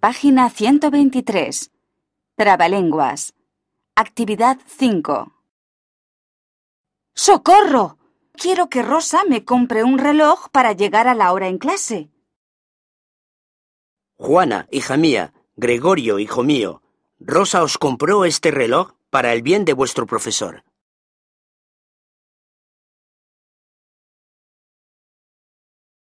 Página 123. Trabalenguas. Actividad 5. ¡Socorro! Quiero que Rosa me compre un reloj para llegar a la hora en clase. Juana, hija mía, Gregorio, hijo mío, Rosa os compró este reloj para el bien de vuestro profesor.